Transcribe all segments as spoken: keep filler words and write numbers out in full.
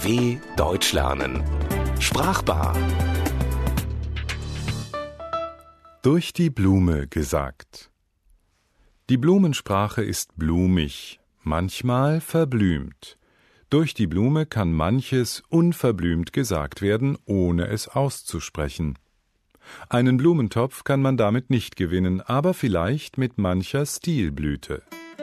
D W Deutsch lernen. Sprachbar. Durch die Blume gesagt. Die Blumensprache ist blumig, manchmal verblümt. Durch die Blume kann manches unverblümt gesagt werden, ohne es auszusprechen. Einen Blumentopf kann man damit nicht gewinnen, aber vielleicht mit mancher Stilblüte.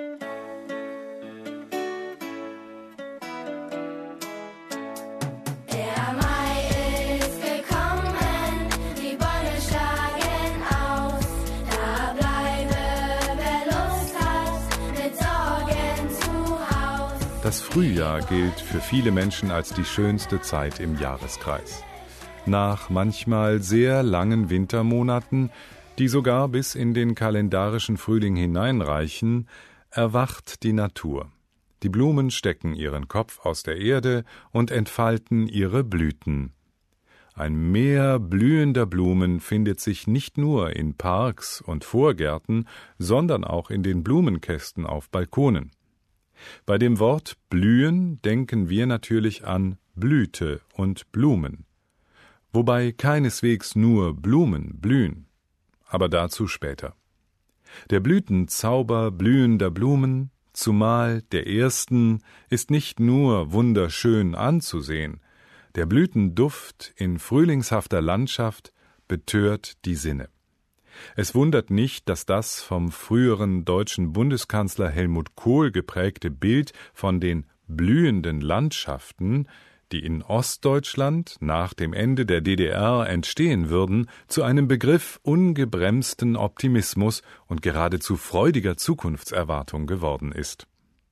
Das Frühjahr gilt für viele Menschen als die schönste Zeit im Jahreskreis. Nach manchmal sehr langen Wintermonaten, die sogar bis in den kalendarischen Frühling hineinreichen, erwacht die Natur. Die Blumen stecken ihren Kopf aus der Erde und entfalten ihre Blüten. Ein Meer blühender Blumen findet sich nicht nur in Parks und Vorgärten, sondern auch in den Blumenkästen auf Balkonen. Bei dem Wort blühen denken wir natürlich an Blüte und Blumen, wobei keineswegs nur Blumen blühen, aber dazu später. Der Blütenzauber blühender Blumen, zumal der ersten, ist nicht nur wunderschön anzusehen, der Blütenduft in frühlingshafter Landschaft betört die Sinne. Es wundert nicht, dass das vom früheren deutschen Bundeskanzler Helmut Kohl geprägte Bild von den blühenden Landschaften, die in Ostdeutschland nach dem Ende der D D R entstehen würden, zu einem Begriff ungebremsten Optimismus und geradezu freudiger Zukunftserwartung geworden ist.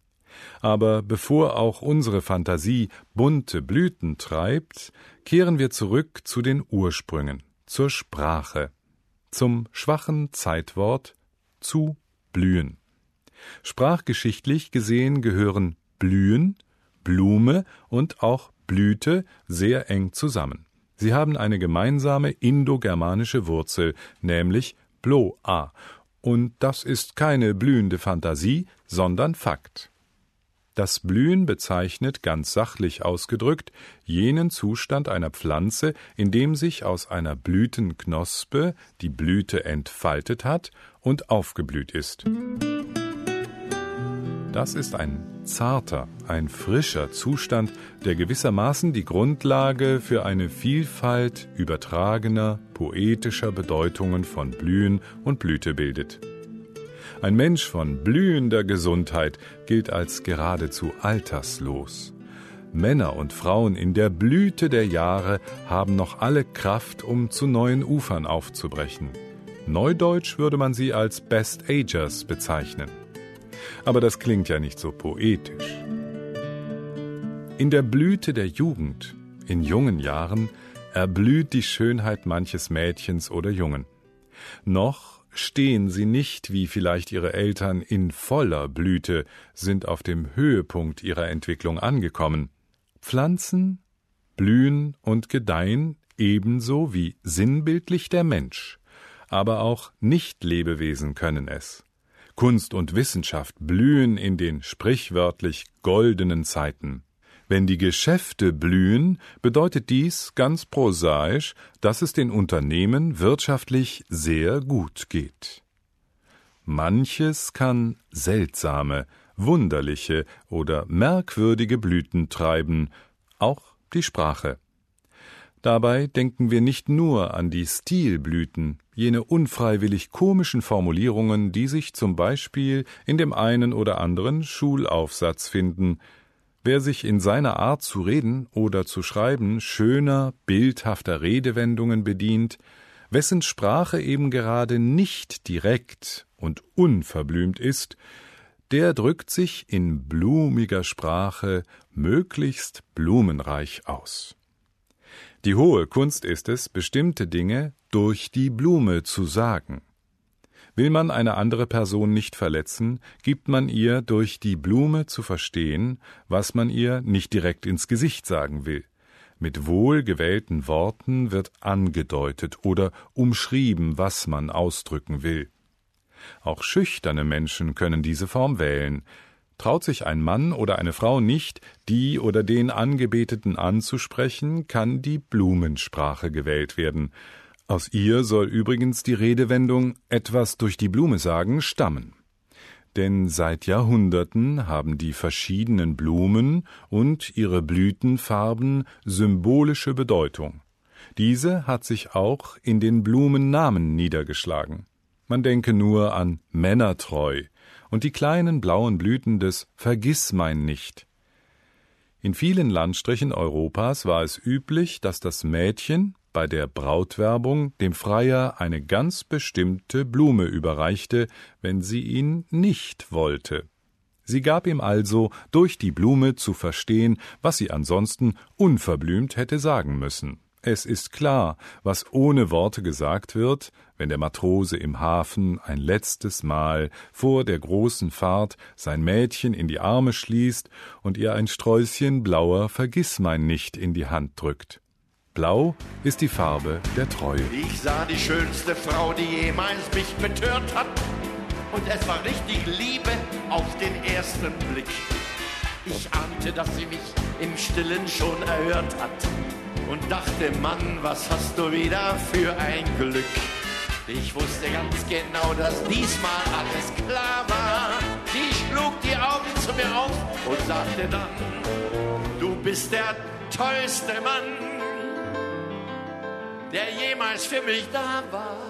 Aber bevor auch unsere Fantasie bunte Blüten treibt, kehren wir zurück zu den Ursprüngen, zur Sprache. Zum schwachen Zeitwort zu blühen. Sprachgeschichtlich gesehen gehören Blühen, Blume und auch Blüte sehr eng zusammen. Sie haben eine gemeinsame indogermanische Wurzel, nämlich bloa, und das ist keine blühende Fantasie, sondern Fakt. Das Blühen bezeichnet, ganz sachlich ausgedrückt, jenen Zustand einer Pflanze, in dem sich aus einer Blütenknospe die Blüte entfaltet hat und aufgeblüht ist. Das ist ein zarter, ein frischer Zustand, der gewissermaßen die Grundlage für eine Vielfalt übertragener, poetischer Bedeutungen von Blühen und Blüte bildet. Ein Mensch von blühender Gesundheit gilt als geradezu alterslos. Männer und Frauen in der Blüte der Jahre haben noch alle Kraft, um zu neuen Ufern aufzubrechen. Neudeutsch würde man sie als Best Agers bezeichnen. Aber das klingt ja nicht so poetisch. In der Blüte der Jugend, in jungen Jahren, erblüht die Schönheit manches Mädchens oder Jungen. Noch stehen sie nicht, wie vielleicht ihre Eltern, in voller Blüte, sind auf dem Höhepunkt ihrer Entwicklung angekommen. Pflanzen blühen und gedeihen ebenso wie sinnbildlich der Mensch, aber auch Nicht-Lebewesen können es. Kunst und Wissenschaft blühen in den sprichwörtlich goldenen Zeiten. Wenn die Geschäfte blühen, bedeutet dies ganz prosaisch, dass es den Unternehmen wirtschaftlich sehr gut geht. Manches kann seltsame, wunderliche oder merkwürdige Blüten treiben, auch die Sprache. Dabei denken wir nicht nur an die Stilblüten, jene unfreiwillig komischen Formulierungen, die sich zum Beispiel in dem einen oder anderen Schulaufsatz finden. Wer sich in seiner Art zu reden oder zu schreiben schöner, bildhafter Redewendungen bedient, wessen Sprache eben gerade nicht direkt und unverblümt ist, der drückt sich in blumiger Sprache möglichst blumenreich aus. Die hohe Kunst ist es, bestimmte Dinge durch die Blume zu sagen. Will man eine andere Person nicht verletzen, gibt man ihr durch die Blume zu verstehen, was man ihr nicht direkt ins Gesicht sagen will. Mit wohlgewählten Worten wird angedeutet oder umschrieben, was man ausdrücken will. Auch schüchterne Menschen können diese Form wählen. Traut sich ein Mann oder eine Frau nicht, die oder den Angebeteten anzusprechen, kann die Blumensprache gewählt werden. Aus ihr soll übrigens die Redewendung »etwas durch die Blume sagen« stammen. Denn seit Jahrhunderten haben die verschiedenen Blumen und ihre Blütenfarben symbolische Bedeutung. Diese hat sich auch in den Blumennamen niedergeschlagen. Man denke nur an Männertreu und die kleinen blauen Blüten des Vergissmeinnicht. In vielen Landstrichen Europas war es üblich, dass das Mädchen bei der Brautwerbung dem Freier eine ganz bestimmte Blume überreichte, wenn sie ihn nicht wollte. Sie gab ihm also durch die Blume zu verstehen, was sie ansonsten unverblümt hätte sagen müssen. Es ist klar, was ohne Worte gesagt wird, wenn der Matrose im Hafen ein letztes Mal vor der großen Fahrt sein Mädchen in die Arme schließt und ihr ein Sträußchen blauer Vergissmeinnicht in die Hand drückt. Blau ist die Farbe der Treue. Ich sah die schönste Frau, die jemals mich betört hat, und es war richtig Liebe auf den ersten Blick. Ich ahnte, dass sie mich im Stillen schon erhört hat und dachte, Mann, was hast du wieder für ein Glück. Ich wusste ganz genau, dass diesmal alles klar war. Sie schlug die Augen zu mir auf und sagte dann, du bist der tollste Mann, der jemals für mich da war.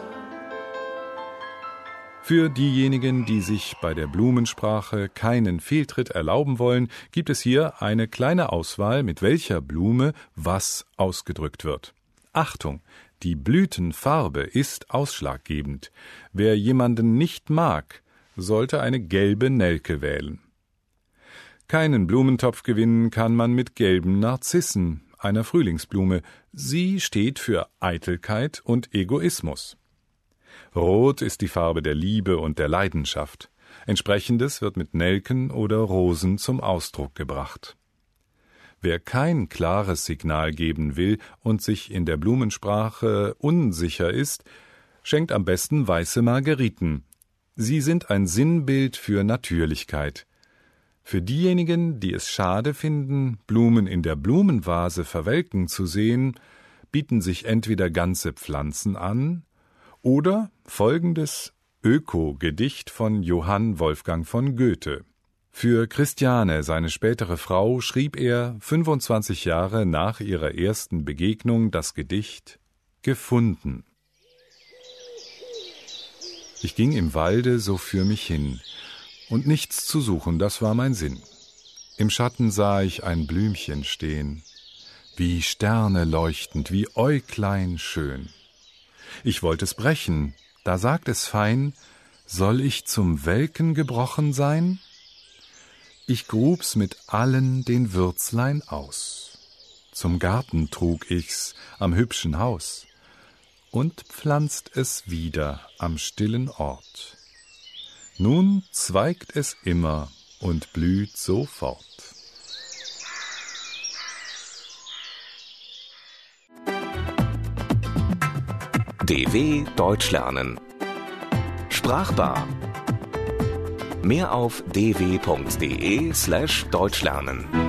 Für diejenigen, die sich bei der Blumensprache keinen Fehltritt erlauben wollen, gibt es hier eine kleine Auswahl, mit welcher Blume was ausgedrückt wird. Achtung, die Blütenfarbe ist ausschlaggebend. Wer jemanden nicht mag, sollte eine gelbe Nelke wählen. Keinen Blumentopf gewinnen kann man mit gelben Narzissen, einer Frühlingsblume. Sie steht für Eitelkeit und Egoismus. Rot ist die Farbe der Liebe und der Leidenschaft. Entsprechendes wird mit Nelken oder Rosen zum Ausdruck gebracht. Wer kein klares Signal geben will und sich in der Blumensprache unsicher ist, schenkt am besten weiße Margeriten. Sie sind ein Sinnbild für Natürlichkeit. Für diejenigen, die es schade finden, Blumen in der Blumenvase verwelken zu sehen, bieten sich entweder ganze Pflanzen an oder folgendes Öko-Gedicht von Johann Wolfgang von Goethe. Für Christiane, seine spätere Frau, schrieb er fünfundzwanzig Jahre nach ihrer ersten Begegnung das Gedicht »Gefunden«. Ich ging im Walde so für mich hin, und nichts zu suchen, das war mein Sinn. Im Schatten sah ich ein Blümchen stehen, wie Sterne leuchtend, wie Äuglein schön. Ich wollte es brechen, da sagt es fein, soll ich zum Welken gebrochen sein? Ich grub's mit allen den Würzlein aus. Zum Garten trug ich's am hübschen Haus und pflanzt es wieder am stillen Ort. Nun zweigt es immer und blüht sofort. D W Deutsch lernen. Sprachbar. Mehr auf d w punkt d e slash deutsch lernen.